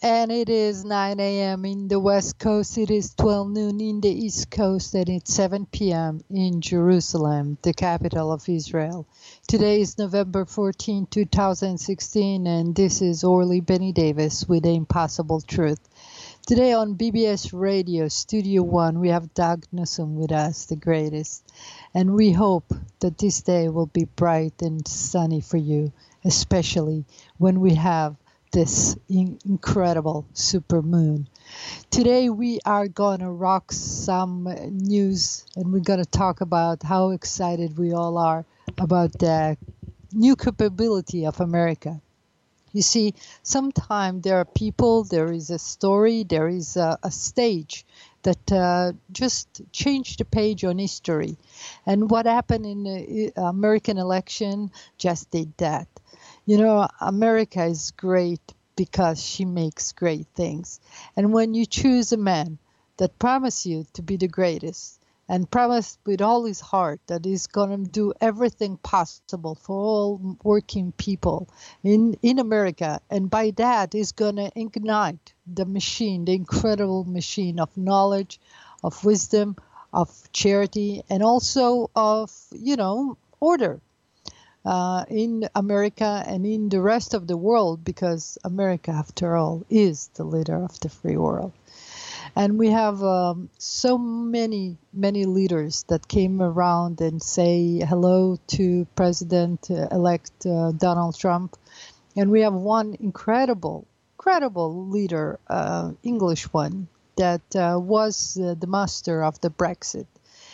And it is 9 a.m. in the West Coast. It is 12 noon in the East Coast, and it's 7 p.m. in Jerusalem, the capital of Israel. Today is November 14, 2016, and this is Orly Benny Davis with The Impossible Truth. Today on BBS Radio, Studio One, we have Doug Newsom with us, the greatest. And we hope that this day will be bright and sunny for you, especially when we have this incredible super moon. Today we are gonna rock some news, and we're gonna talk about how excited we all are about the new capability of America. You see, sometimes there are people, there is a story, there is a stage that just changed the page on history. And what happened in the American election just did that. You know, America is great because she makes great things. And when you choose a man that promises you to be the greatest and promise with all his heart that he's going to do everything possible for all working people in America, and by that he's going to ignite the machine, the incredible machine of knowledge, of wisdom, of charity, and also of, order. In America and in the rest of the world, because America, after all, is the leader of the free world. And we have so many leaders that came around and say hello to President-elect Donald Trump. And we have one incredible leader, English one, that was the master of the Brexit.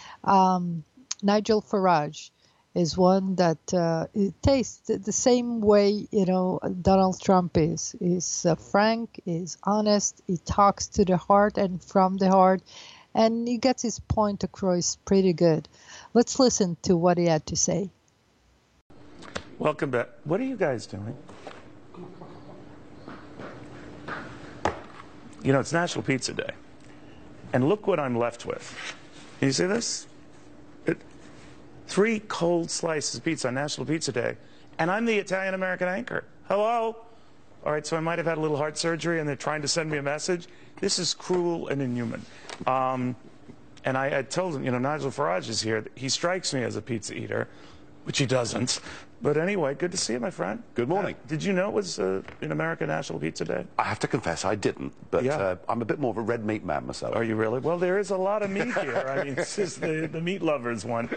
Nigel Farage is one that it tastes the same way, Donald Trump is. He's frank, is honest, he talks to the heart and from the heart, and he gets his point across pretty good. Let's listen to what he had to say. Welcome back. What are you guys doing? It's National Pizza Day. And look what I'm left with. Can you see this? 3 cold slices of pizza on National Pizza Day, and I'm the Italian-American anchor. Hello? All right, so I might have had a little heart surgery, and they're trying to send me a message. This is cruel and inhuman. And I told him, Nigel Farage is here. He strikes me as a pizza eater, which he doesn't. But anyway, good to see you, my friend. Good morning. Did you know it was in America National Pizza Day? I have to confess I didn't, but yeah. I'm a bit more of a red meat man myself. Are you really? Well, there is a lot of meat here. I mean, this is the meat lovers one.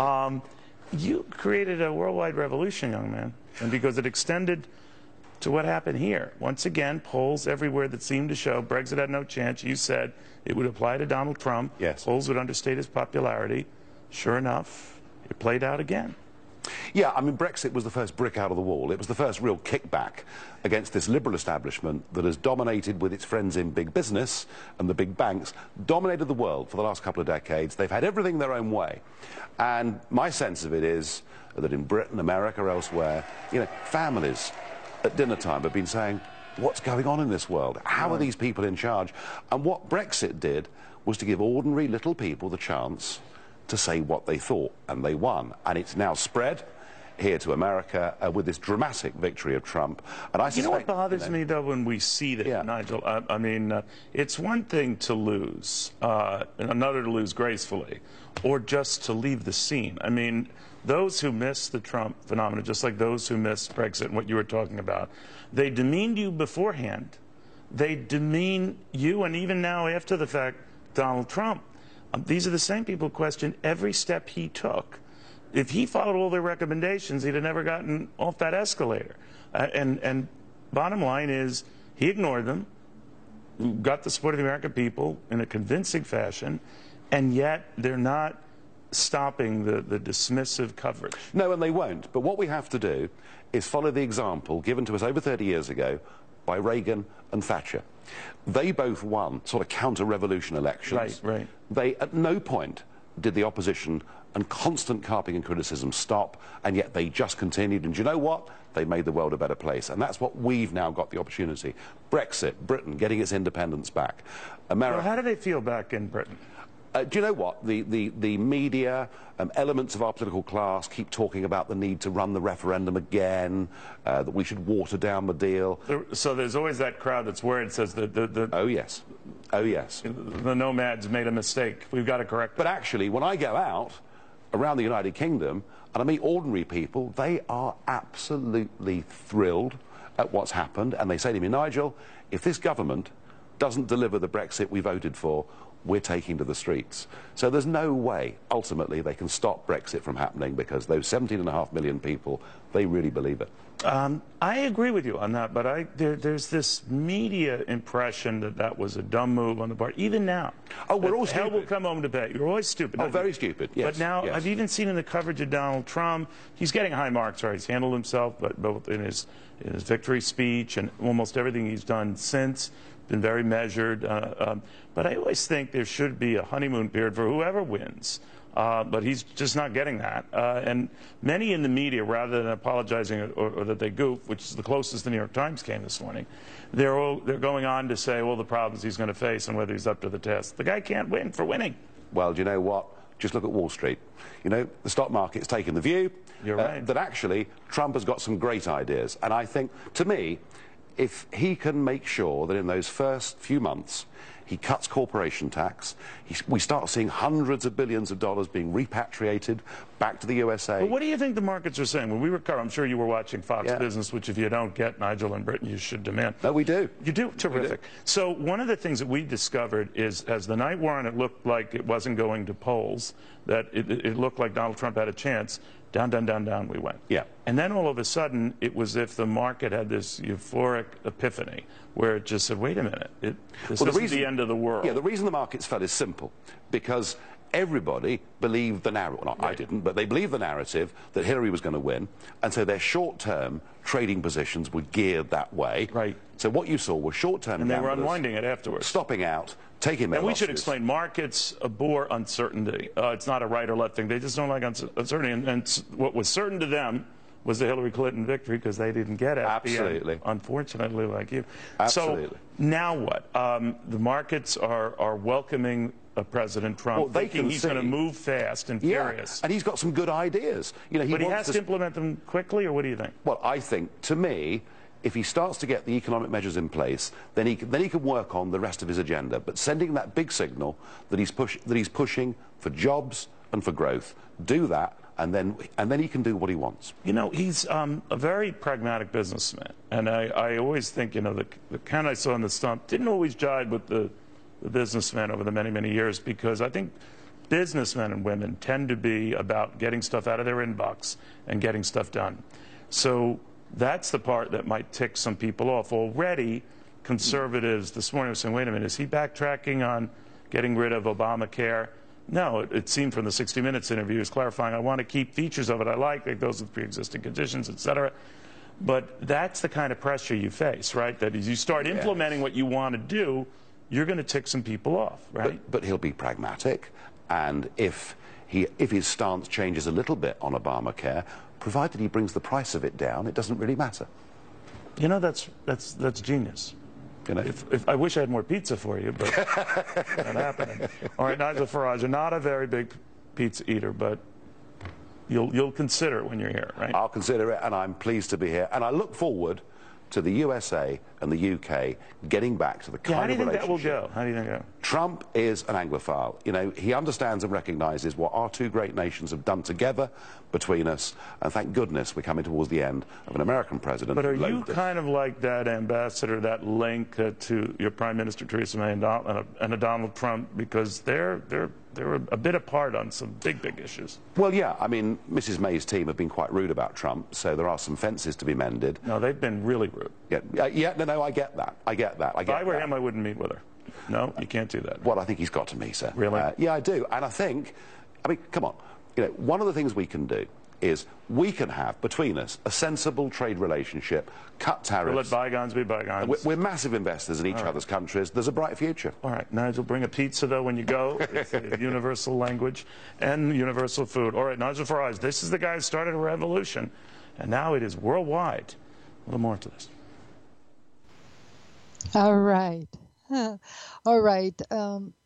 You created a worldwide revolution, young man, and because it extended to what happened here. Once again, polls everywhere that seemed to show Brexit had no chance. You said it would apply to Donald Trump. Yes. Polls would understate his popularity. Sure enough, it played out again. Yeah, I mean, Brexit was the first brick out of the wall. It was the first real kickback against this liberal establishment that has dominated with its friends in big business and the big banks, dominated the world for the last couple of decades. They've had everything their own way. And my sense of it is that in Britain, America, elsewhere, families at dinner time have been saying, what's going on in this world? How are these people in charge? And what Brexit did was to give ordinary little people the chance to say what they thought, and they won. And it's now spread here to America with this dramatic victory of Trump. And I suspect, what bothers me, though, when we see that, Nigel? I mean, it's one thing to lose, and another to lose gracefully, or just to leave the scene. I mean, those who miss the Trump phenomenon, just like those who miss Brexit and what you were talking about, they demeaned you beforehand. They demean you, and even now, after the fact, Donald Trump. These are the same people who question every step he took. If he followed all their recommendations, he'd have never gotten off that escalator. And bottom line is, he ignored them, got the support of the American people in a convincing fashion, and yet they're not stopping the dismissive coverage. No, and they won't. But what we have to do is follow the example given to us over 30 years ago by Reagan and Thatcher. They both won sort of counter-revolution elections. Right. They at no point did the opposition and constant carping and criticism stop, and yet they just continued. And do you know what? They made the world a better place. And that's what we've now got the opportunity. Brexit, Britain getting its independence back. America. Well, how do they feel back in Britain? Do you know what? The media, elements of our political class keep talking about the need to run the referendum again, that we should water down the deal. So there's always that crowd that's worried, says the Oh, yes. Oh, yes. The nomads made a mistake. We've got to correct that. But actually, when I go out around the United Kingdom and I meet ordinary people, they are absolutely thrilled at what's happened. And they say to me, Nigel, if this government doesn't deliver the Brexit we voted for, we're taking to the streets. So there's no way, ultimately, they can stop Brexit from happening, because those 17.5 million people, they really believe it. I agree with you on that, but there's this media impression that that was a dumb move on the part, even now. Oh, we're all stupid. Hell will come home to pay. You're always stupid. Oh, very stupid, yes. But now, yes. I've even seen in the coverage of Donald Trump, he's getting high marks, right? He's handled himself, but both in his victory speech and almost everything he's done since, been very measured. But I always think there should be a honeymoon period for whoever wins. But he's just not getting that. And many in the media, rather than apologizing or that they goof, which is the closest the New York Times came this morning, they're going on to say, well, the problems he's going to face and whether he's up to the test. The guy can't win for winning. Well, do you know what? Just look at Wall Street. You know, the stock market's taken the view You're right. that actually Trump has got some great ideas. And I think, to me, if he can make sure that in those first few months he cuts corporation tax, we start seeing hundreds of billions of dollars being repatriated back to the USA. But what do you think the markets are saying? When we recover, I'm sure you were watching Fox Business, which if you don't get, Nigel and Britain, you should demand. No, we do. You do? Terrific. So one of the things that we discovered is, as the night wore on, it looked like it wasn't going to polls, that it looked like Donald Trump had a chance. Down, down, down, down we went. Yeah. And then all of a sudden, it was as if the market had this euphoric epiphany where it just said, wait a minute, this isn't the end of the world. Yeah, the reason the markets fell is simple. Because everybody believed the narrative, well, not I didn't, but they believed the narrative that Hillary was going to win. And so their short-term trading positions were geared that way. Right. So what you saw was short-term And they were gamblers unwinding it afterwards. stopping out, taking their And we losses. should explain, markets abhor uncertainty. It's not a right or left thing. They just don't like uncertainty. And what was certain to them was the Hillary Clinton victory, because they didn't get it. Absolutely. Unfortunately, like you. Absolutely. So now what? The markets are welcoming President Trump, Well, they thinking can he's see. going to move fast and furious. And he's got some good ideas. You know, But he wants has to implement them quickly, or what do you think? Well, I think, to me, if he starts to get the economic measures in place, then he can work on the rest of his agenda. But sending that big signal that he's pushing for jobs and for growth, do that, and then he can do what he wants. You know, he's a very pragmatic businessman, and I always think, you know, the kind I saw in the stump didn't always jive with the businessman over the many, many years, because I think businessmen and women tend to be about getting stuff out of their inbox and getting stuff done. So that's the part that might tick some people off. Already, conservatives this morning were saying, wait a minute, is he backtracking on getting rid of Obamacare? No, it seemed from the 60 Minutes interview, he was clarifying, I want to keep features of it I like those with pre-existing conditions, etc. But that's the kind of pressure you face, right? That as you start implementing what you want to do, you're going to tick some people off, right? But he'll be pragmatic, and if his stance changes a little bit on Obamacare, provided he brings the price of it down, it doesn't really matter. You know, that's genius. You know? If I wish I had more pizza for you, but not happening. All right, Nigel Farage, you're not a very big pizza eater, but you'll consider it when you're here, right? I'll consider it, and I'm pleased to be here, and I look forward to the USA and the UK getting back to the kind of relationship. How do you think that will go? How do you think that? Trump is an Anglophile. You know, he understands and recognises what our two great nations have done together between us, and thank goodness we're coming towards the end of an American president. But are you kind of like that ambassador, that link to your Prime Minister Theresa May and a Donald Trump, because they're a bit apart on some big issues? Well, yeah. I mean, Mrs. May's team have been quite rude about Trump, so there are some fences to be mended. No, they've been really rude. No, I get that. If I were him, I wouldn't meet with her. No, you can't do that. Well, I think he's got to me, sir. Really? Yeah, I do. And I mean, come on. You know, one of the things we can do is we can have, between us, a sensible trade relationship, cut tariffs. We'll let bygones be bygones. We're massive investors in each other's countries. There's a bright future. All right, Nigel, bring a pizza, though, when you go. It's a universal language and universal food. All right, Nigel Farage, this is the guy who started a revolution, and now it is worldwide. A little more to this. All right. All right.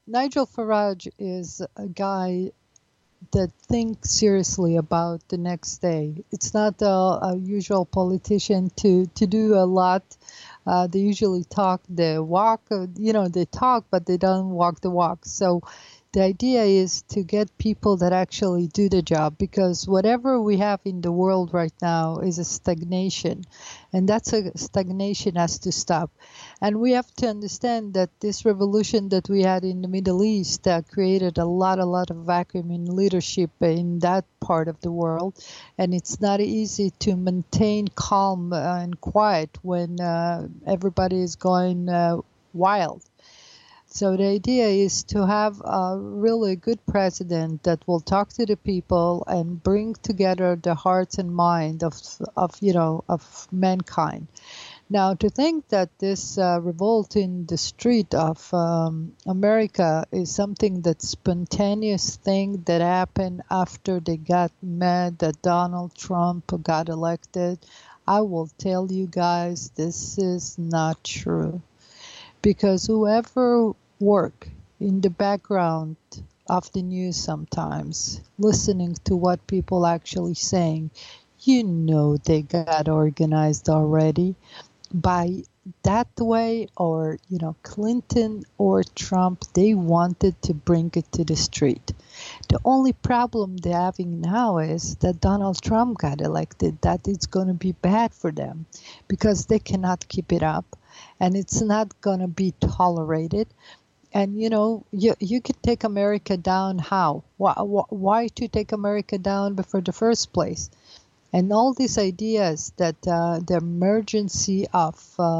Nigel Farage is a guy that think seriously about the next day. It's not a usual politician to do a lot. They usually talk the walk, they talk, but they don't walk the walk. So the idea is to get people that actually do the job, because whatever we have in the world right now is a stagnation, and that's a stagnation has to stop. And we have to understand that this revolution that we had in the Middle East created a lot of vacuum in leadership in that part of the world, and it's not easy to maintain calm and quiet when everybody is going wild. So the idea is to have a really good president that will talk to the people and bring together the hearts and mind of mankind. Now, to think that this revolt in the street of America is something that's spontaneous thing that happened after they got mad that Donald Trump got elected, I will tell you guys this is not true. Because whoever work in the background of the news sometimes, listening to what people actually saying, they got organized already by that way, or Clinton or Trump, they wanted to bring it to the street. The only problem they're having now is that Donald Trump got elected, that it's going to be bad for them because they cannot keep it up and it's not going to be tolerated. And you could take America down how? Why to take America down before the first place? And all these ideas that the emergency of,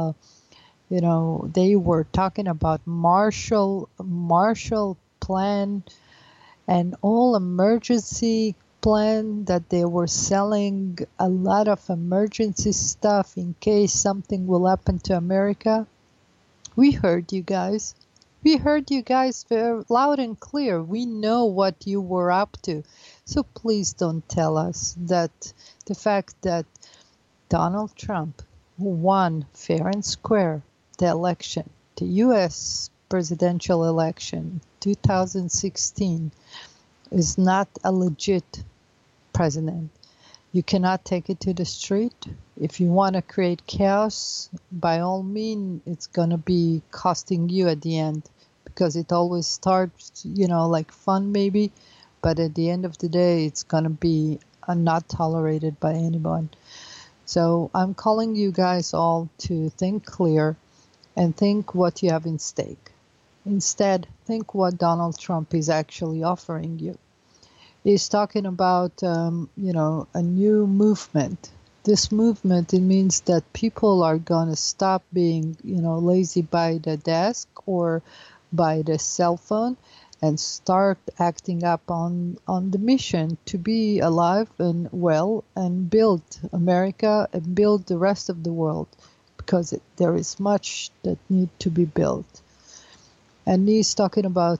they were talking about Marshall Plan and all emergency plan that they were selling a lot of emergency stuff in case something will happen to America. We heard you guys. We heard you guys very loud and clear. We know what you were up to. So please don't tell us that the fact that Donald Trump, who won fair and square the election, the U.S. presidential election 2016, is not a legit president. You cannot take it to the street. If you want to create chaos, by all means, it's going to be costing you at the end, because it always starts, like fun maybe, but at the end of the day, it's going to be not tolerated by anyone. So I'm calling you guys all to think clear and think what you have in stake. Instead, think what Donald Trump is actually offering you. He's talking about, a new movement. This movement, it means that people are going to stop being, lazy by the desk or by the cell phone and start acting up on the mission to be alive and well and build America and build the rest of the world, because there is much that need to be built. And he's talking about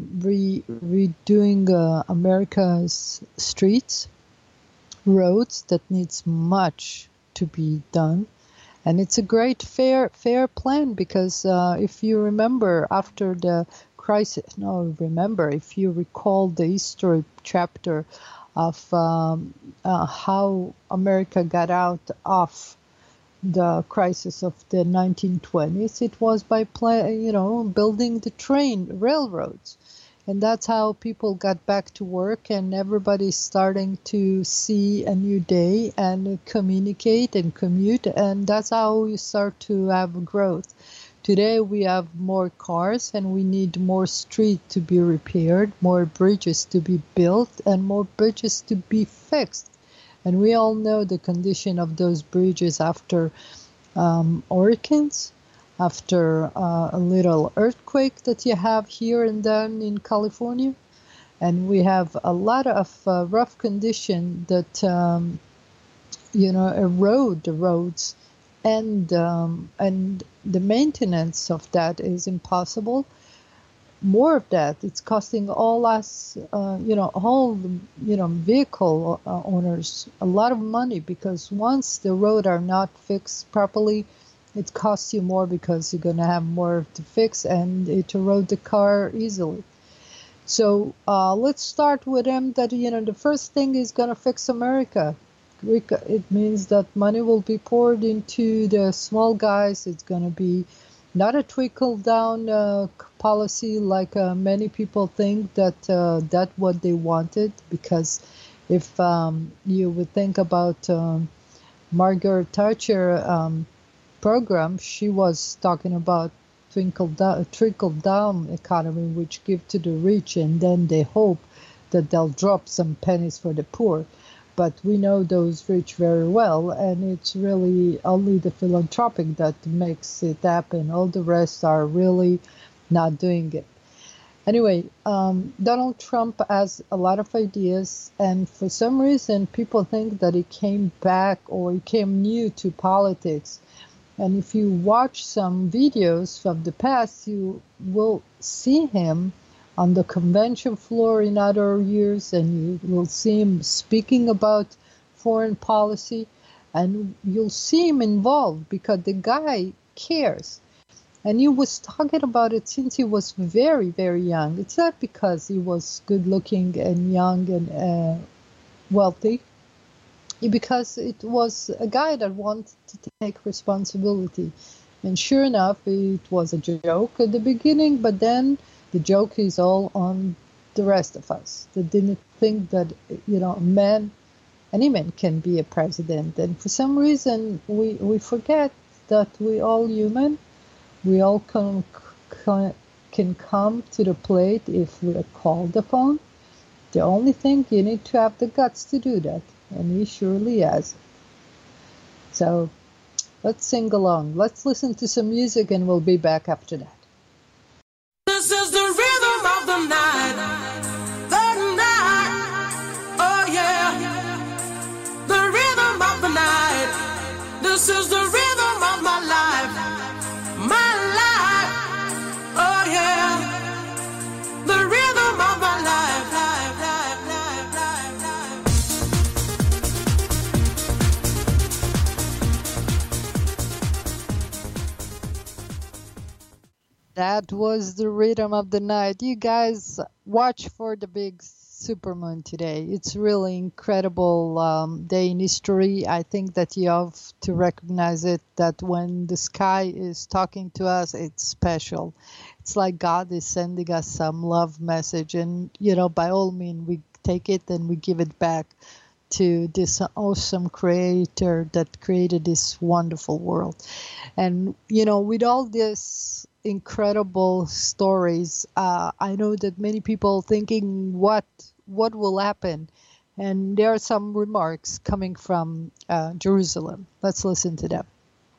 redoing America's streets, roads that needs much to be done. And it's a great fair plan, because if you remember after the crisis, if you recall the history chapter of how America got out of the crisis of the 1920s, it was by building the railroads. And that's how people got back to work, and everybody's starting to see a new day and communicate and commute, and that's how we start to have growth. Today we have more cars and we need more streets to be repaired, more bridges to be built, and more bridges to be fixed. And we all know the condition of those bridges after hurricanes, after a little earthquake that you have here and then in California. And we have a lot of rough condition that, erode the roads. And the maintenance of that is impossible. More of that, it's costing all us, vehicle owners a lot of money, because once the road are not fixed properly, it costs you more because you're going to have more to fix, and it erode the car easily. So let's start with him that, the first thing is going to fix America. It means that money will be poured into the small guys. It's going to be not a trickle-down policy like many people think that's what they wanted. Because if you would think about Margaret Thatcher program, she was talking about trickle-down economy, which give to the rich, and then they hope that they'll drop some pennies for the poor. But we know those rich very well, and it's really only the philanthropic that makes it happen. All the rest are really not doing it. Anyway, Donald Trump has a lot of ideas, and for some reason, people think that he came back or he came new to politics. And if you watch some videos from the past, you will see him on the convention floor in other years, and you will see him speaking about foreign policy, and you'll see him involved because the guy cares. And he was talking about it since he was very, very young. It's not because he was good looking and young and wealthy, because it was a guy that wanted to take responsibility. And sure enough, it was a joke at the beginning, but then the joke is all on the rest of us that didn't think that, any man can be a president. And for some reason, we forget that we all human. We all can come to the plate if we are called upon. The only thing, you need to have the guts to do that. And he surely has. So let's sing along. Let's listen to some music, and we'll be back after that. This is the rhythm of the night, oh yeah, the rhythm of the night. This is the rhythm of my life, oh yeah, the rhythm of my life. That was the rhythm of the night. You guys watch for the big supermoon today. It's really incredible day in history. I think that you have to recognize it, that when the sky is talking to us, it's special. It's like God is sending us some love message. And, by all means, we take it and we give it back to this awesome creator that created this wonderful world. And, with all this incredible stories, I know that many people thinking what will happen, and there are some remarks coming from Jerusalem. Let's listen to them.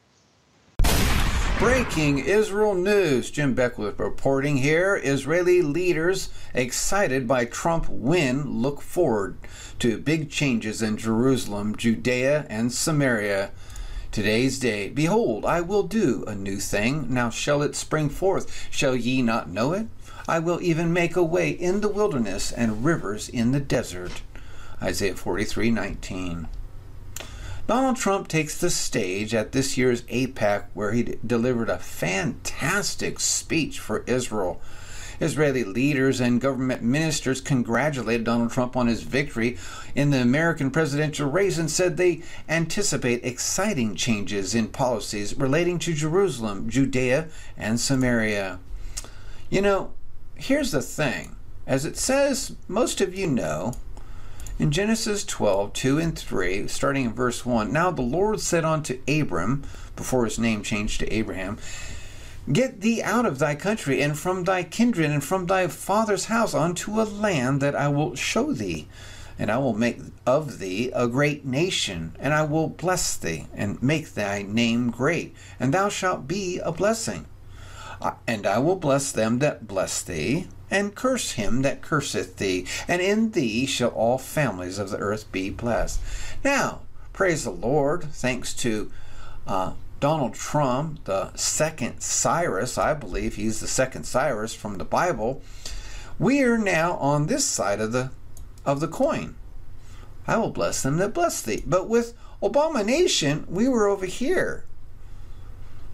Breaking Israel news. Jim Beckwith reporting here. Israeli leaders excited by Trump win look forward to big changes in Jerusalem, Judea, and Samaria. Today's day, behold, I will do a new thing. Now shall it spring forth? Shall ye not know it? I will even make a way in the wilderness and rivers in the desert. Isaiah 43:19. Donald Trump takes the stage at this year's AIPAC, where he delivered a fantastic speech for Israel. Israeli leaders and government ministers congratulated Donald Trump on his victory in the American presidential race and said they anticipate exciting changes in policies relating to Jerusalem, Judea, and Samaria. Here's the thing. As it says, most of you know, in Genesis 12:2 and 3, starting in verse 1, now the Lord said unto Abram, before his name changed to Abraham, get thee out of thy country, and from thy kindred, and from thy father's house, unto a land that I will show thee. And I will make of thee a great nation, and I will bless thee, and make thy name great, and thou shalt be a blessing. And I will bless them that bless thee, and curse him that curseth thee, and in thee shall all families of the earth be blessed. Now, praise the Lord, thanks to Donald Trump, the second Cyrus, I believe he's the second Cyrus from the Bible, we are now on this side of the coin. I will bless them that bless thee. But with abomination, we were over here.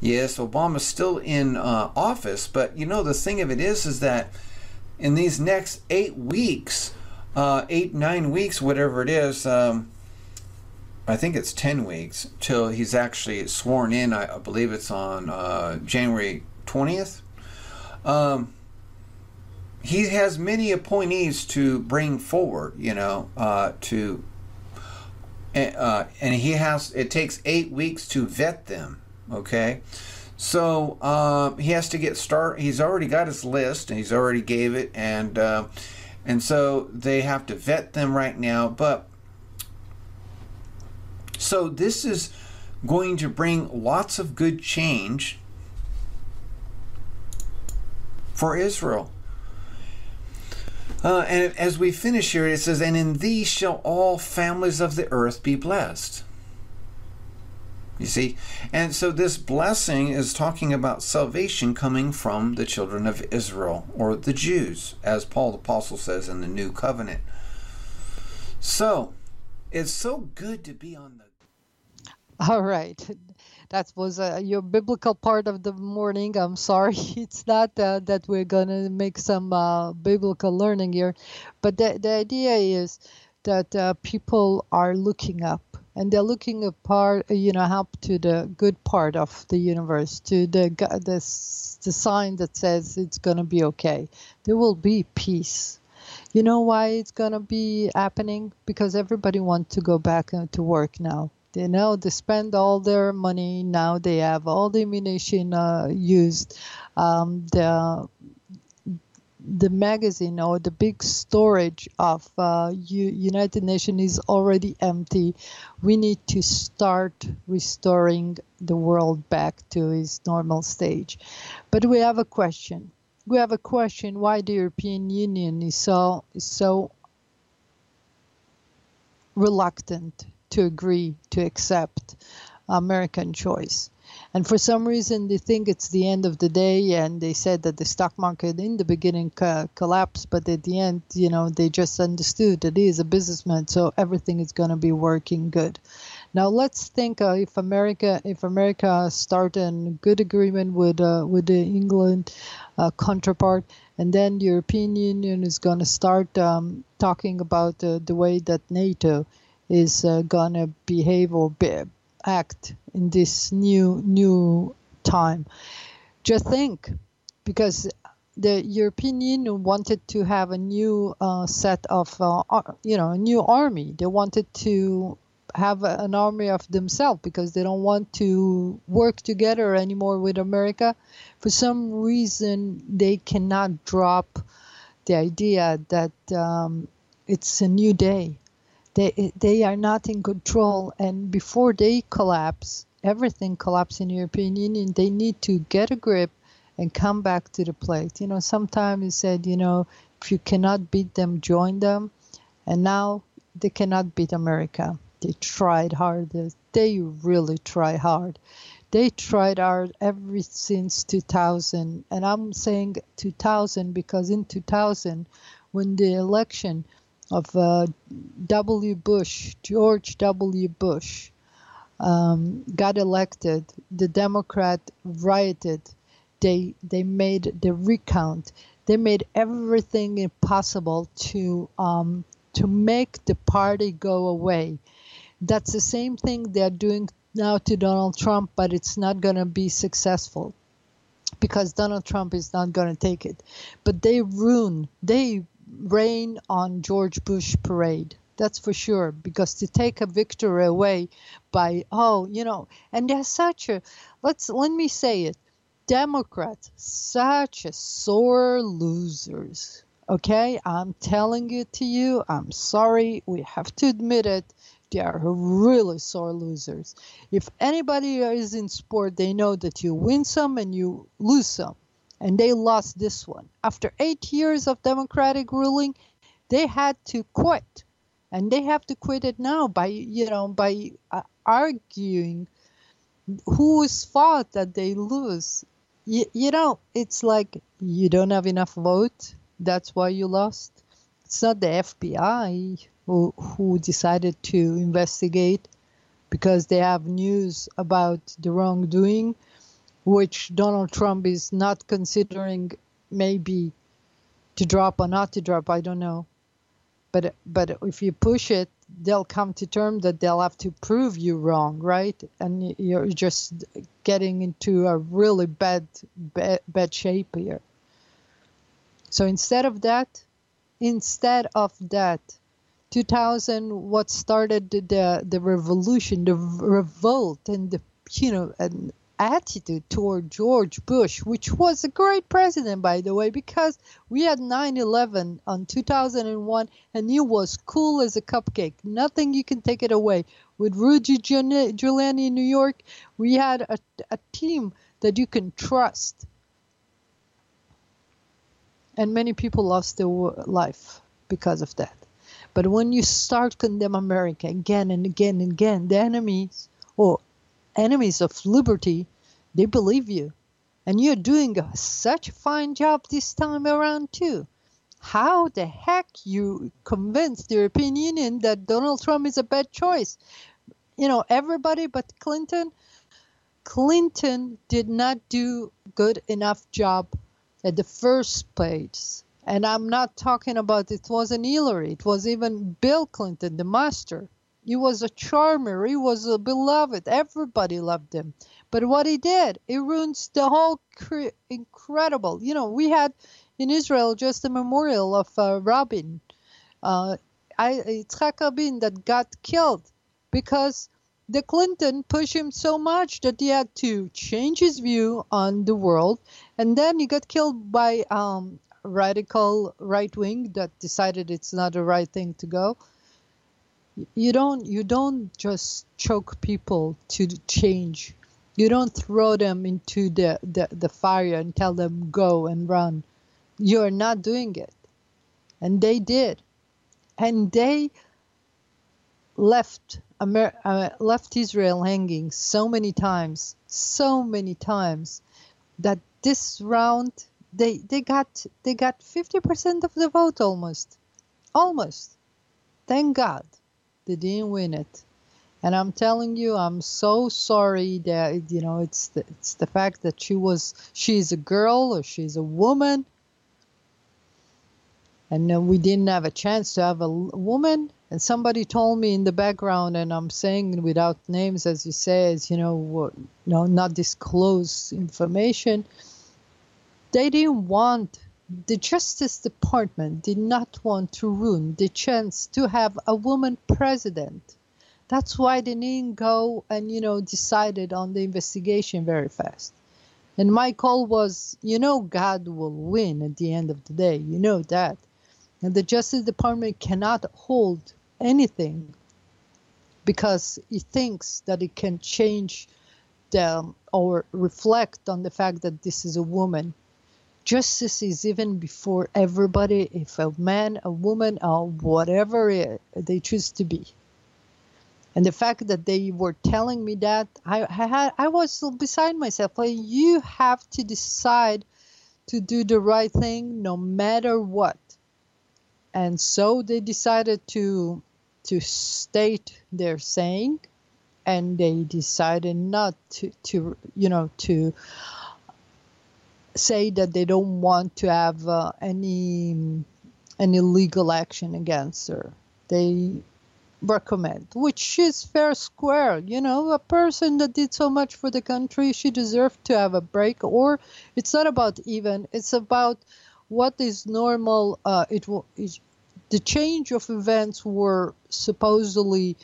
Yes, Obama's still in office, but the thing of it is that in these next 8 weeks, 9 weeks, whatever it is, I think it's 10 weeks till he's actually sworn in. I believe it's on January 20th. He has many appointees to bring forward, and it takes 8 weeks to vet them. Okay, so he has to get started. He's already got his list, and he's already gave it, and so they have to vet them right now. But so this is going to bring lots of good change for Israel. And as we finish here, it says, "And in thee shall all families of the earth be blessed." You see? And so this blessing is talking about salvation coming from the children of Israel, or the Jews, as Paul the Apostle says in the New Covenant. So, it's so good to be on the... All right. That was your biblical part of the morning. I'm sorry. It's not that we're going to make some biblical learning here. But the idea is that people are looking up. And they're looking up to the good part of the universe, to the sign that says it's going to be okay. There will be peace. You know why it's going to be happening? Because everybody wants to go back to work now. They spend all their money. Now they have all the ammunition used. The magazine or the big storage of United Nations is already empty. We need to start restoring the world back to its normal stage. But we have a question. Why the European Union is so reluctant to agree to accept American choice. And for some reason, they think it's the end of the day, and they said that the stock market in the beginning collapsed, but at the end, they just understood that he is a businessman, so everything is going to be working good. Now, let's think if America start a good agreement with the England counterpart, and then the European Union is going to start talking about the way that NATO is going to behave or act in this new time. Just think, because the European Union wanted to have a new set of, a new army. They wanted to have an army of themselves because they don't want to work together anymore with America. For some reason, they cannot drop the idea that it's a new day. They are not in control, and before they collapse, everything collapses in the European Union, they need to get a grip and come back to the plate. Sometimes he said, if you cannot beat them, join them. And now they cannot beat America. They tried hard. They really try hard. They tried hard ever since 2000. And I'm saying 2000 because in 2000, when the election of George W. Bush got elected, the Democrat rioted. They made the recount. They made everything impossible to make the party go away. That's the same thing they're doing now to Donald Trump, but it's not going to be successful because Donald Trump is not going to take it. But they rain on George Bush parade. That's for sure, because to take a victory away by, and they're let me say it, Democrats, such a sore losers. Okay, I'm telling it to you. I'm sorry. We have to admit it. They are really sore losers. If anybody is in sport, they know that you win some and you lose some. And they lost this one. After 8 years of Democratic ruling, they had to quit. And they have to quit it now by arguing whose fault that they lose. It's like you don't have enough vote. That's why you lost. It's not the FBI who decided to investigate because they have news about the wrongdoing. which Donald Trump is not considering maybe to drop or not to drop, I don't know. But if you push it, they'll come to term that they'll have to prove you wrong, right? And you're just getting into a really bad shape here. So instead of that, 2000, what started the revolution, the revolt, and the an attitude toward George Bush, which was a great president, by the way, because we had 9/11 on 2001, and he was cool as a cupcake. Nothing you can take it away. With Rudy Giuliani in New York, we had a team that you can trust. And many people lost their life because of that. But when you start condemn America again and again and again, the enemies of liberty, they believe you. And you're doing such a fine job this time around too. How the heck you convinced the European Union that Donald Trump is a bad choice? Everybody but Clinton. Clinton did not do good enough job at the first place. And I'm not talking about it wasn't Hillary. It was even Bill Clinton, the master. He was a charmer. He was a beloved. Everybody loved him. But what he did, it ruins the whole incredible. We had in Israel just a memorial of Rabin, Yitzhak Rabin, that got killed because the Clinton pushed him so much that he had to change his view on the world. And then he got killed by radical right wing that decided it's not the right thing to go. You don't just choke people to change. You don't throw them into the fire and tell them go and run. You're not doing it. And they did. And they left Israel hanging so many times that this round they got 50% of the vote almost. Thank God they didn't win it. And I'm telling you, I'm so sorry that it's the fact that she's a girl or she's a woman, and we didn't have a chance to have a woman. And somebody told me in the background, and I'm saying without names, as you say, not disclose information. They didn't want, the Justice Department did not want to ruin the chance to have a woman president. That's why they didn't go and, decided on the investigation very fast. And my call was, God will win at the end of the day. You know that. And the Justice Department cannot hold anything because it thinks that it can change or reflect on the fact that this is a woman. Justice is even before everybody, if a man, a woman, or whatever they choose to be. And the fact that they were telling me that, I was beside myself. Like, you have to decide to do the right thing no matter what. And so they decided to state their saying, and they decided not to say that they don't want to have any legal action against her. They recommend, which is fair square. A person that did so much for the country, she deserved to have a break. Or it's not about even, it's about what is normal. The change of events were supposedly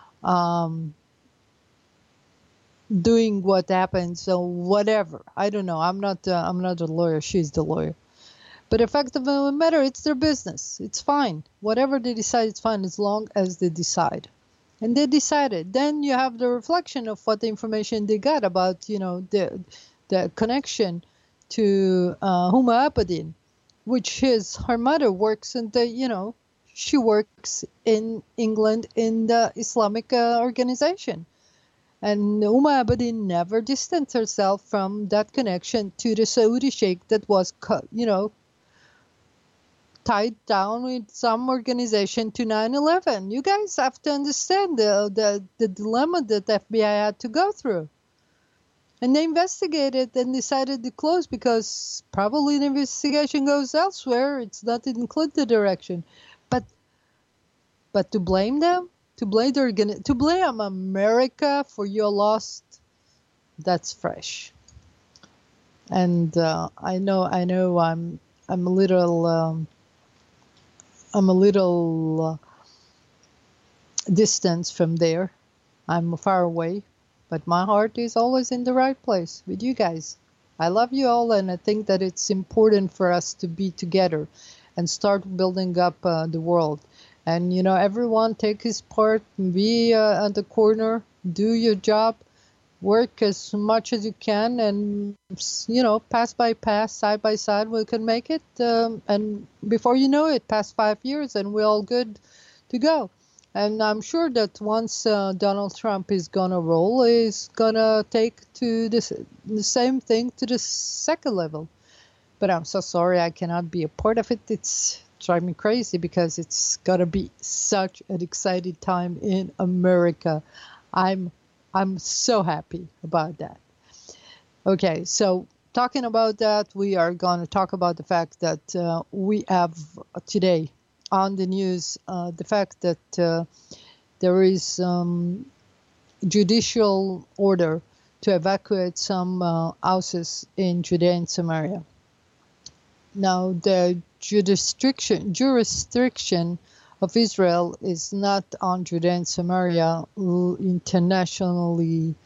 doing what happened. So whatever, I don't know. I'm not a lawyer. She's the lawyer. But the fact of the matter, it's their business. It's fine. Whatever they decide, it's fine as long as they decide. And they decided. Then you have the reflection of what the information they got about, the connection to Huma Abedin, which is her mother works in she works in England in the Islamic organization. And Huma Abedin never distanced herself from that connection to the Saudi sheikh that was, tied down with some organization to 9/11. You guys have to understand the dilemma that the FBI had to go through. And they investigated and decided to close because probably the investigation goes elsewhere. It's not in Clinton direction. But to blame them, to blame America for your loss, that's fresh. And I know I'm a little distance from there. I'm far away, but my heart is always in the right place with you guys. I love you all, and I think that it's important for us to be together and start building up the world. And, everyone take his part, be at the corner, do your job, work as much as you can, and, pass by pass, side by side, we can make it. And before you know it, past 5 years, and we're all good to go. And I'm sure that once Donald Trump is going to roll, he's going to take to the same thing to the second level. But I'm so sorry I cannot be a part of it. It's driving me crazy because it's going to be such an exciting time in America. I'm so happy about that. Okay, so talking about that, we are going to talk about the fact that we have today on the news the fact that there is judicial order to evacuate some houses in Judea and Samaria. Now, the jurisdiction of Israel is not on Judea and Samaria, internationally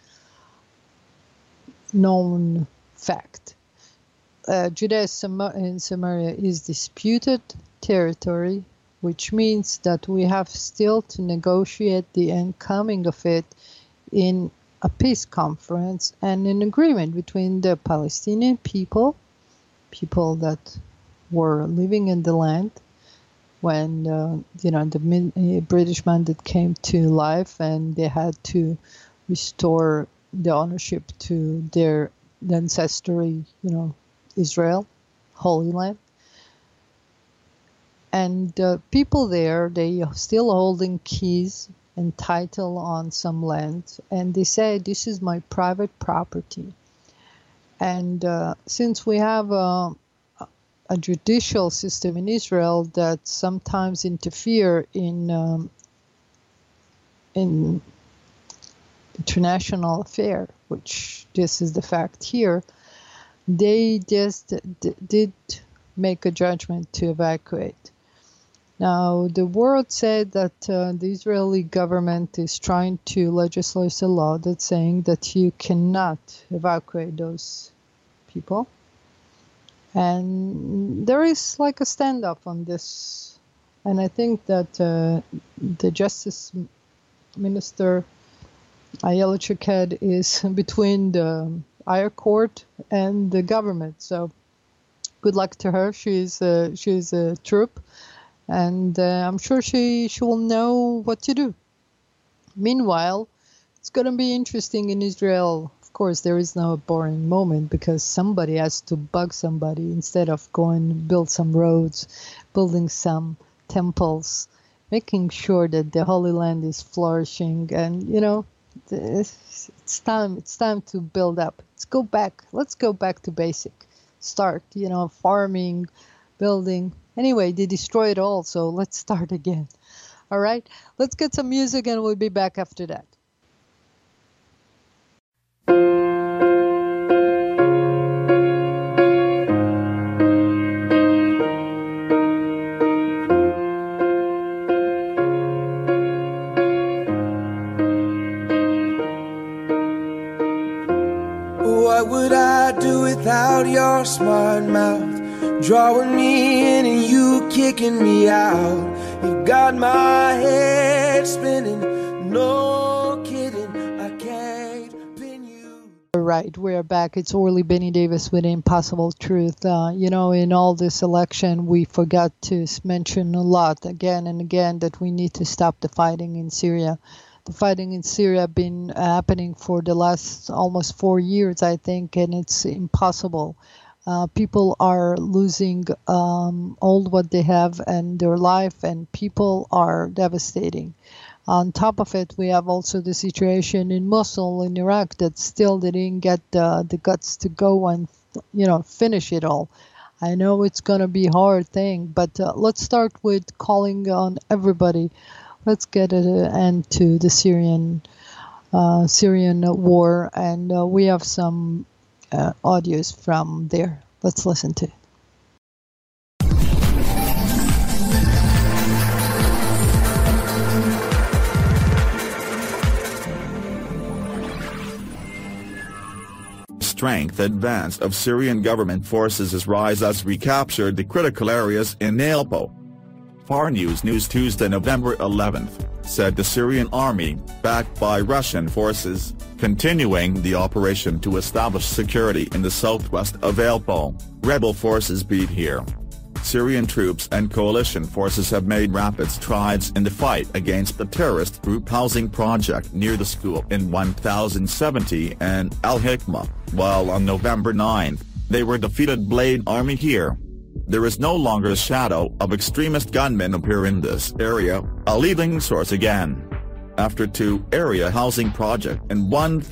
known fact. Judea and Samaria is disputed territory, which means that we have still to negotiate the incoming of it in a peace conference and an agreement between the Palestinian people that were living in the land when the British mandate came to life, and they had to restore the ownership to their ancestry, Israel, Holy Land. And people there, they are still holding keys and title on some land, and they say, this is my private property. And since we have a judicial system in Israel that sometimes interfere in international affair, which this is the fact here, they just did make a judgment to evacuate. Now, the world said that the Israeli government is trying to legislate a law that's saying that you cannot evacuate those people. And there is like a standoff on this. And I think that the Justice Minister, Ayelet Shaked, is between the higher court and the government. So good luck to her. She's a troop. And I'm sure she will know what to do. Meanwhile, it's going to be interesting in Israel. Of course, there is no boring moment because somebody has to bug somebody instead of going to build some roads, building some temples, making sure that the Holy Land is flourishing. And, it's time to build up. Let's go back to basic. Start, farming, building. Anyway, they destroy it all, so let's start again. All right, let's get some music and we'll be back after that. What would I do without your smart mouth? Drawing me in and you kicking me out. You got my head spinning, no kidding, I can't pin you. All right, we're back. It's Orly Benny Davis with Impossible Truth. In all this election, we forgot to mention a lot again and again that we need to stop the fighting in Syria. The fighting in Syria has been happening for the last almost 4 years, I think, and it's impossible. People are losing all what they have and their life, and people are devastating. On top of it, we have also the situation in Mosul in Iraq that still they didn't get the guts to go and, finish it all. I know it's going to be a hard thing, but let's start with calling on everybody. Let's get an end to the Syrian war, and we have some audios from there. Let's listen to it. Strength advance of Syrian government forces is rise as recaptured the critical areas in Aleppo. FAR News Tuesday, November 11th, said the Syrian army, backed by Russian forces, continuing the operation to establish security in the southwest of Aleppo. Rebel forces beat here. Syrian troops and coalition forces have made rapid strides in the fight against the terrorist group housing project near the school in 1070 and Al-Hikma, while on November 9, they were defeated Blade Army here. There is no longer a shadow of extremist gunmen appear in this area, a leading source again. After two area housing project in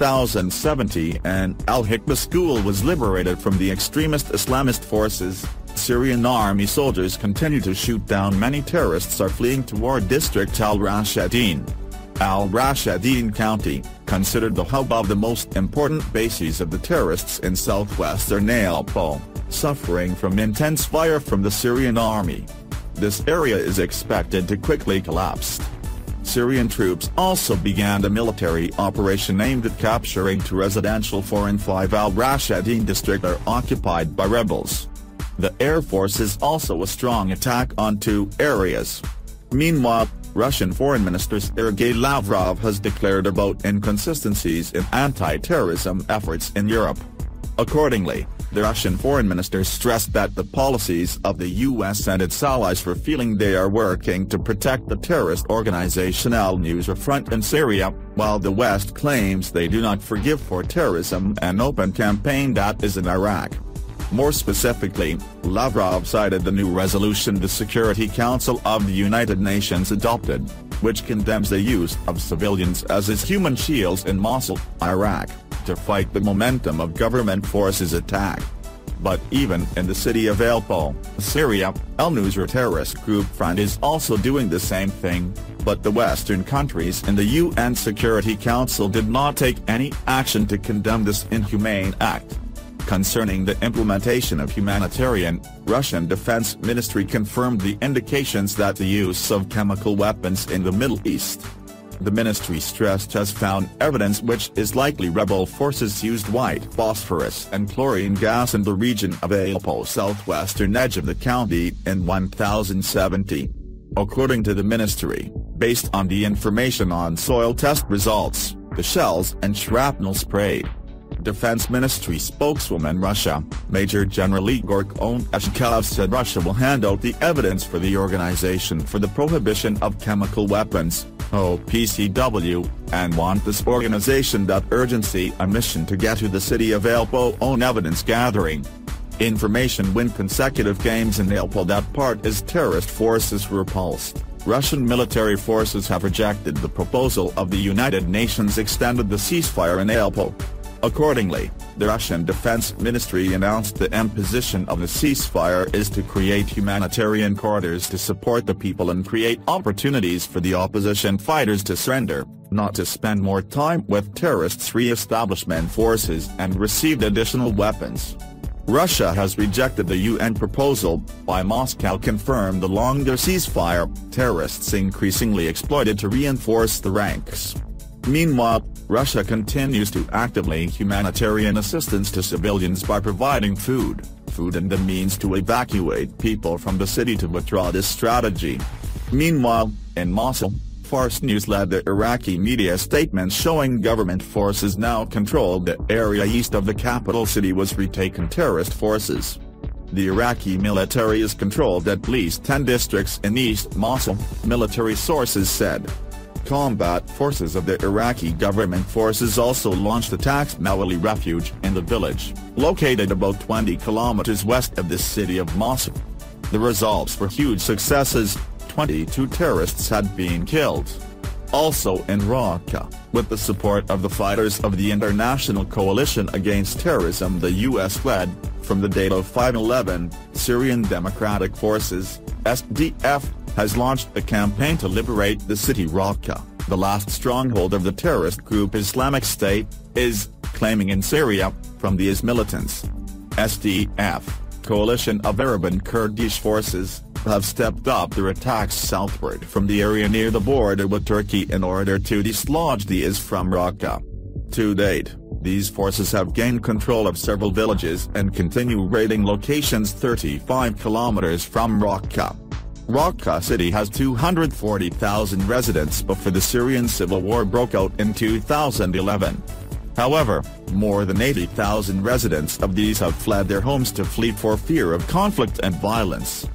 1070 and Al-Hikma school was liberated from the extremist Islamist forces, Syrian army soldiers continue to shoot down. Many terrorists are fleeing toward district Al-Rashidin. Al-Rashidin County, considered the hub of the most important bases of the terrorists in southwestern Aleppo, suffering from intense fire from the Syrian army. This area is expected to quickly collapse. Syrian troops also began a military operation aimed at capturing two residential 4 and 5 Al-Rashidin district are occupied by rebels. The Air Force is also a strong attack on two areas. Meanwhile, Russian Foreign Minister Sergei Lavrov has declared about inconsistencies in anti-terrorism efforts in Europe. Accordingly, the Russian Foreign Minister stressed that the policies of the U.S. and its allies revealing they are working to protect the terrorist organization Al-Nusra Front in Syria, while the West claims they do not forgive for terrorism and open campaign that is in Iraq. More specifically, Lavrov cited the new resolution the Security Council of the United Nations adopted, which condemns the use of civilians as human shields in Mosul, Iraq, to fight the momentum of government forces attack. But even in the city of Aleppo, Syria, Al-Nusra terrorist group Front is also doing the same thing, but the Western countries in the UN Security Council did not take any action to condemn this inhumane act. Concerning the implementation of humanitarian, Russian Defense Ministry confirmed the indications that the use of chemical weapons in the Middle East. The ministry stressed has found evidence which is likely rebel forces used white phosphorus and chlorine gas in the region of Aleppo southwestern edge of the county in 1070. According to the ministry, based on the information on soil test results, the shells and shrapnel sprayed. Defense Ministry spokeswoman Russia, Major General Igor Konashkov said Russia will hand out the evidence for the Organization for the Prohibition of Chemical Weapons, OPCW, and want this organization that urgency a mission to get to the city of Aleppo on evidence gathering. Information win consecutive games in Aleppo that part is terrorist forces repulsed. Russian military forces have rejected the proposal of the United Nations extended the ceasefire in Aleppo. Accordingly, the Russian Defense Ministry announced the imposition of the ceasefire is to create humanitarian corridors to support the people and create opportunities for the opposition fighters to surrender, not to spend more time with terrorists' re-establishment forces and received additional weapons. Russia has rejected the UN proposal, while Moscow confirmed the longer ceasefire. Terrorists increasingly exploited to reinforce the ranks. Meanwhile, Russia continues to actively humanitarian assistance to civilians by providing food and the means to evacuate people from the city to withdraw this strategy. Meanwhile, in Mosul, Fars News led the Iraqi media statements showing government forces now control the area east of the capital city was retaken terrorist forces. The Iraqi military is controlled at least 10 districts in East Mosul, military sources said. Combat forces of the Iraqi government forces also launched attacks Mawali refuge in the village, located about 20 kilometers west of the city of Mosul. The results were huge successes. 22 terrorists had been killed. also in Raqqa. With the support of the fighters of the International Coalition Against Terrorism, the U.S. led, from the date of 5/11, Syrian Democratic Forces, SDF, has launched a campaign to liberate the city Raqqa, the last stronghold of the terrorist group Islamic State, is claiming in Syria, from these militants. SDF, coalition of Arab and Kurdish forces, have stepped up their attacks southward from the area near the border with Turkey in order to dislodge the IS from Raqqa. To date, these forces have gained control of several villages and continue raiding locations 35 kilometers from Raqqa. Raqqa city has 240,000 residents before the Syrian civil war broke out in 2011. However, more than 80,000 residents of these have fled their homes to flee for fear of conflict and violence.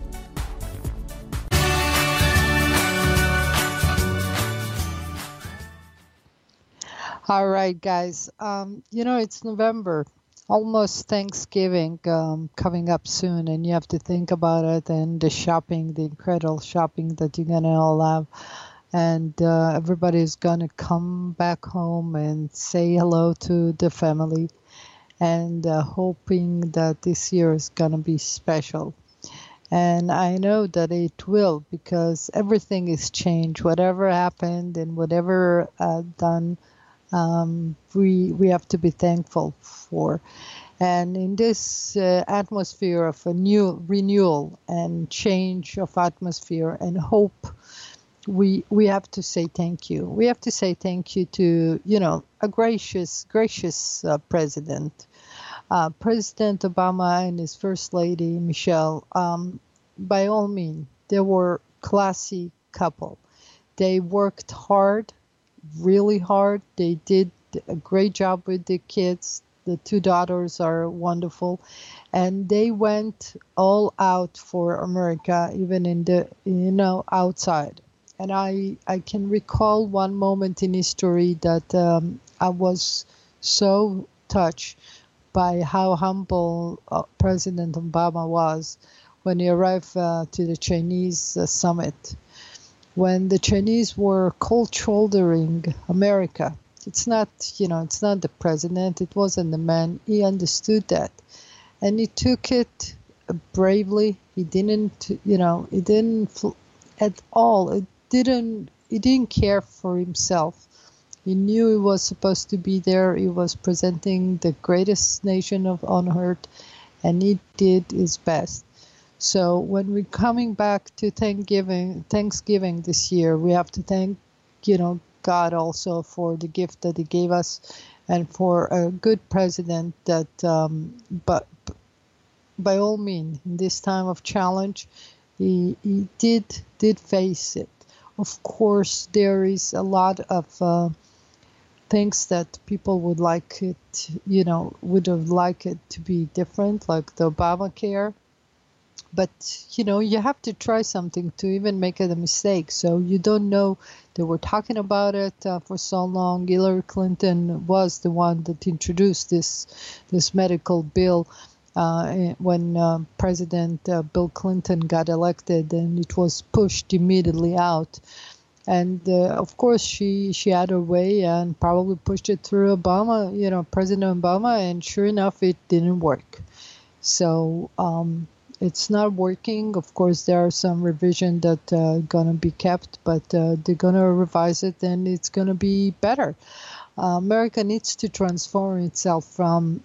All right, guys. It's November, almost Thanksgiving coming up soon, and you have to think about it and the shopping, the incredible shopping that you're going to all have. And everybody's going to come back home and say hello to the family, and hoping that this year is going to be special. And I know that it will, because everything is changed. Whatever happened and whatever done, we have to be thankful for. And in this atmosphere of a new renewal and change of atmosphere and hope, we have to say thank you. We have to say thank you to, a gracious president. President Obama and his First Lady, Michelle, by all means, they were classy couple. They worked hard, really hard. They did a great job with the kids. The two daughters are wonderful. And they went all out for America, even in the, outside. And I can recall one moment in history that I was so touched by how humble President Obama was when he arrived to the Chinese summit. When the Chinese were cold shouldering America, it's not the president, it wasn't the man. He understood that, and he took it bravely. He didn't at all. He didn't care for himself. He knew he was supposed to be there. He was presenting the greatest nation on earth, and he did his best. So when we're coming back to Thanksgiving this year, we have to thank, God also for the gift that he gave us, and for a good president that, but by all means, in this time of challenge, he did face it. Of course, there is a lot of things that people would like it, would have liked it to be different, like the Obamacare. But, you have to try something to even make it a mistake. So you don't know. They were talking about it for so long. Hillary Clinton was the one that introduced this medical bill when President Bill Clinton got elected, and it was pushed immediately out. And of course, she had her way and probably pushed it through Obama, President Obama, and sure enough, it didn't work. So it's not working. Of course, there are some revisions that are going to be kept, but they're going to revise it, and it's going to be better. America needs to transform itself from,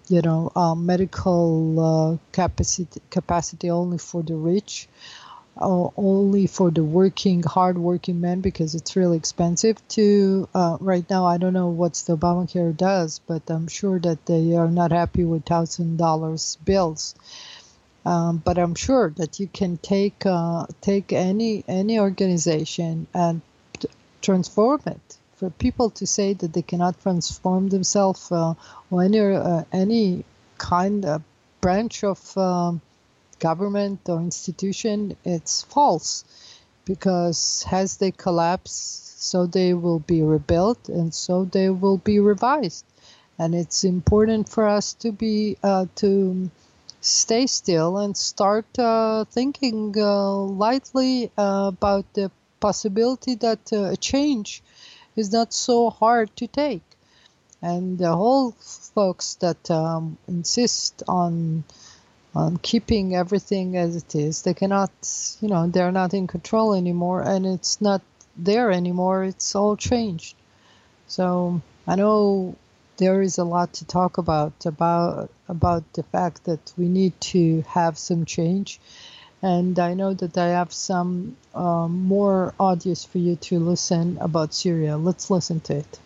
medical capacity only for the rich, only for the hard-working men, because it's really expensive to, right now, I don't know what the Obamacare does, but I'm sure that they are not happy with $1,000 bills. But I'm sure that you can take any organization and transform it. For people to say that they cannot transform themselves or any kind of branch of government or institution, it's false. Because as they collapse, so they will be rebuilt, and so they will be revised. And it's important for us to be to stay still and start thinking lightly about the possibility that a change is not so hard to take. And the whole folks that insist on keeping everything as it is, they cannot, they're not in control anymore, and it's not there anymore. It's all changed. So I know there is a lot to talk about the fact that we need to have some change. And I know that I have some more audios for you to listen about Syria. Let's listen to it.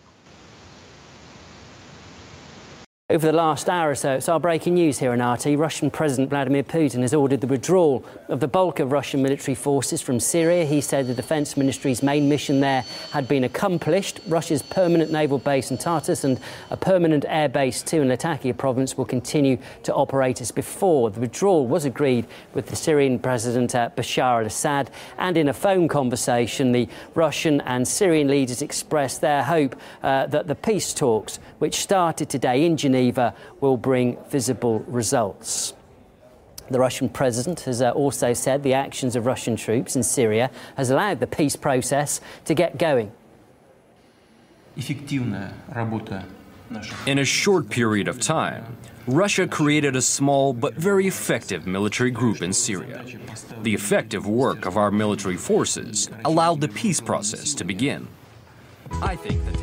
Over the last hour or so, it's our breaking news here in RT. Russian President Vladimir Putin has ordered the withdrawal of the bulk of Russian military forces from Syria. He said the Defence Ministry's main mission there had been accomplished. Russia's permanent naval base in Tartus and a permanent air base too in Latakia province will continue to operate as before. The withdrawal was agreed with the Syrian President Bashar al-Assad, and in a phone conversation, the Russian and Syrian leaders expressed their hope that the peace talks, which started today in Geneva, will bring visible results. The Russian president has also said the actions of Russian troops in Syria has allowed the peace process to get going. In a short period of time, Russia created a small but very effective military group in Syria. The effective work of our military forces allowed the peace process to begin. I think that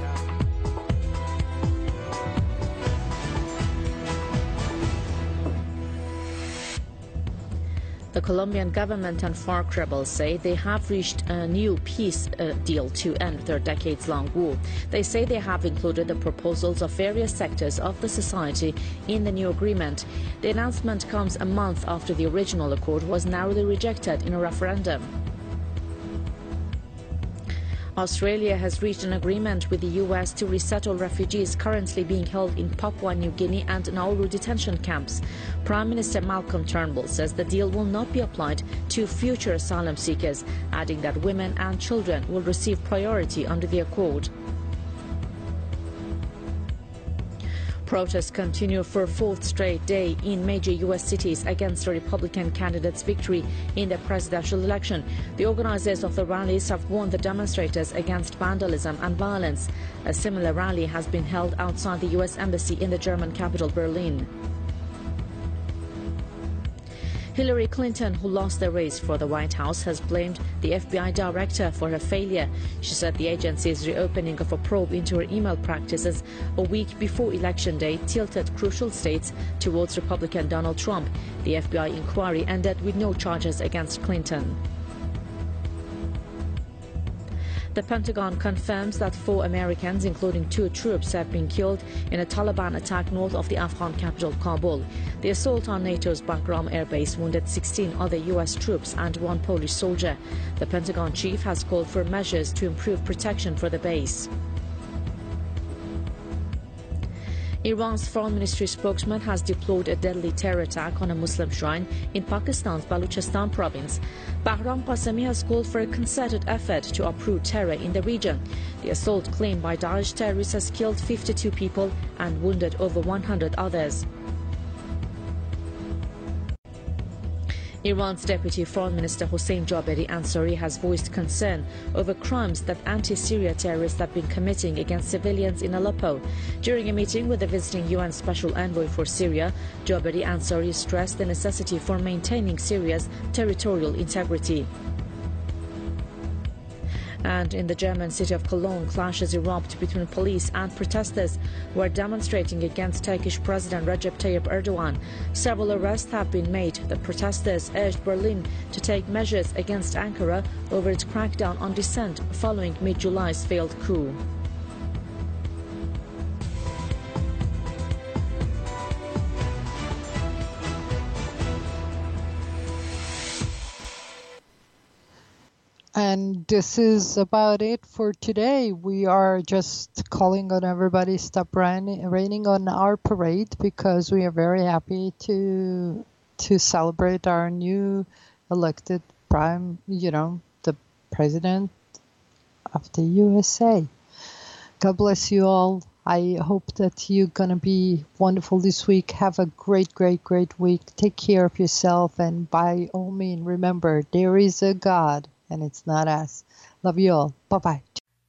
the Colombian government and FARC rebels say they have reached a new peace deal to end their decades-long war. They say they have included the proposals of various sectors of the society in the new agreement. The announcement comes a month after the original accord was narrowly rejected in a referendum. Australia has reached an agreement with the US to resettle refugees currently being held in Papua New Guinea and Nauru detention camps. Prime Minister Malcolm Turnbull says the deal will not be applied to future asylum seekers, adding that women and children will receive priority under the accord. Protests continue for a fourth straight day in major U.S. cities against the Republican candidate's victory in the presidential election. The organizers of the rallies have warned the demonstrators against vandalism and violence. A similar rally has been held outside the U.S. Embassy in the German capital, Berlin. Hillary Clinton, who lost the race for the White House, has blamed the FBI director for her failure. She said the agency's reopening of a probe into her email practices a week before Election Day tilted crucial states towards Republican Donald Trump. The FBI inquiry ended with no charges against Clinton. The Pentagon confirms that 4 Americans, including 2 troops, have been killed in a Taliban attack north of the Afghan capital, Kabul. The assault on NATO's Bagram air base wounded 16 other U.S. troops and 1 Polish soldier. The Pentagon chief has called for measures to improve protection for the base. Iran's foreign ministry spokesman has deplored a deadly terror attack on a Muslim shrine in Pakistan's Balochistan province. Bahram Qasemi has called for a concerted effort to uproot terror in the region. The assault claimed by Daesh terrorists has killed 52 people and wounded over 100 others. Iran's Deputy Foreign Minister Hossein Jaberi Ansari has voiced concern over crimes that anti-Syria terrorists have been committing against civilians in Aleppo. During a meeting with the visiting UN Special Envoy for Syria, Jaberi Ansari stressed the necessity for maintaining Syria's territorial integrity. And in the German city of Cologne, clashes erupt between police and protesters who are demonstrating against Turkish President Recep Tayyip Erdogan. Several arrests have been made. The protesters urged Berlin to take measures against Ankara over its crackdown on dissent following mid-July's failed coup. And this is about it for today. We are just calling on everybody stop raining on our parade because we are very happy to celebrate our new elected the president of the USA. God bless you all. I hope that you're going to be wonderful this week. Have a great, great, great week. Take care of yourself. And by all means, remember, there is a God. And it's not us. Love you all. Bye-bye.